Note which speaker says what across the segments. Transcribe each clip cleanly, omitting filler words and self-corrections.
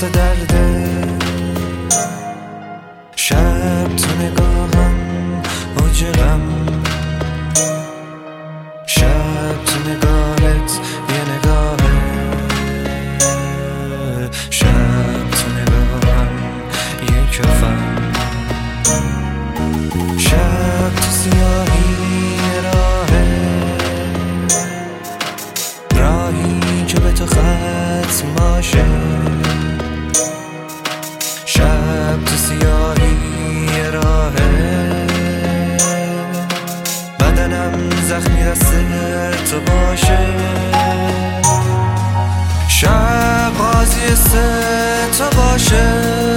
Speaker 1: واسه درده. شب تو نگاهم اوج غم، شب تو نگاهت یه نگاهه، شب تو نگاهم یه کفم، شب تو سیاهی راهی که به تو ختم باشه، شب تو سیاهی راهه، بدنم زخمی دست تو باشه، شب قاضی تو باشه،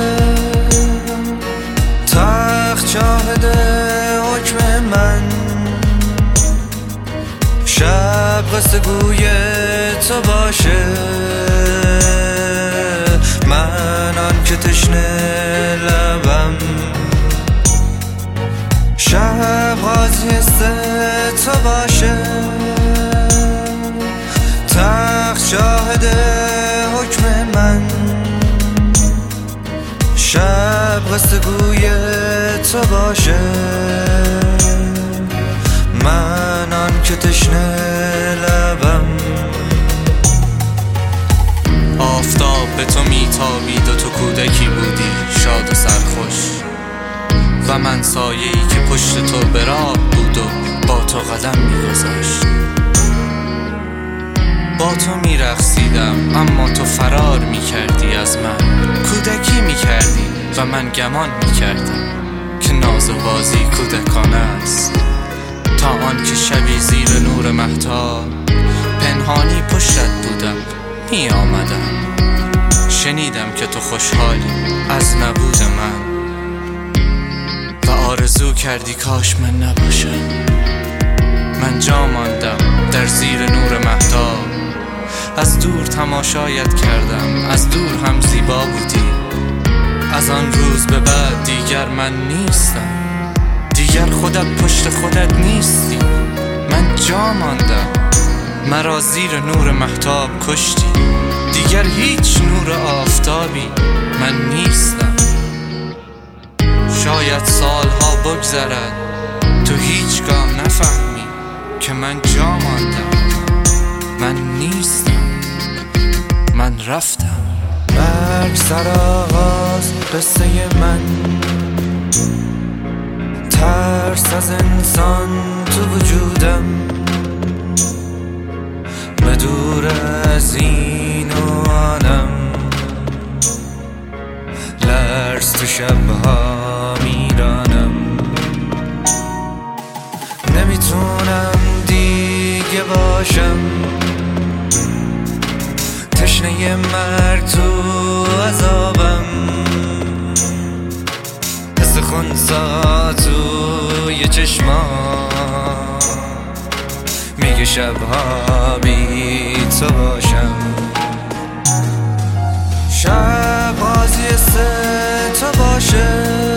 Speaker 1: تخت شاهد حکم من، شب قصه گوی تو باشه، من آن که تشنه لبم، شب قاضی تو باشه، تخت شاهد حکم من، شب قصه گوی تو باشه، من آن که تشنه لبم.
Speaker 2: آفتاب به تو میتابید و تو کودکی بودی شاد و سرخوش، و من سایه‌ای که پشت تو به راه بود و با تو قدم میگذاشت. با تو میرقصیدم اما تو فرار میکردی از من، کودکی میکردی و من گمان میکردم که ناز و بازی کودکانه است، تا آن که شبی زیر نور مهتاب پنهانی پشتت بودم می آمدم، شنیدم که تو خوشحالی از نبود من و آرزو کردی کاش من نباشم. من جا ماندم در زیر نور مهتاب، از دور تماشایت کردم، از دور هم زیبا بودی. از آن روز به بعد دیگر من نیستم، دیگر خودت پشت خودت نیستی، من جا ماندم، مرا زیر نور مهتاب کشتی، دیگر هیچ نور آفتابی من نیستم. شاید سالها بگذرد تو هیچگاه نفهمی که من جا ماندم، من نیستم، من رفتم.
Speaker 1: مرگ سرآغاز قصه من، ترس از انسان تو وجودم، به دور از این عالم، لرز تو شبها میرانم، نمیتونم دیگه باشم، تشنه مرگ تو عذابم، حس خونسا توی چشما، میگه شبها بی تو باشم، شب قاضی تو باشه،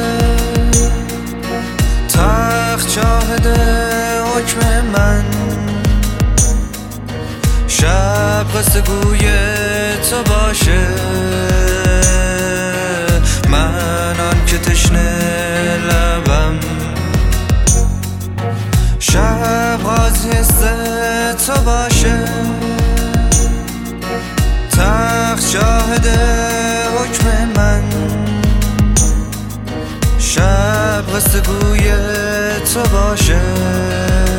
Speaker 1: تخت شاهد حکم من، شب قصه گوی تو باشه، من آن که تشنه لبم، شب قاضی تو باشه، تخت شاهد حکم من، شب قصه گوی تو باشه.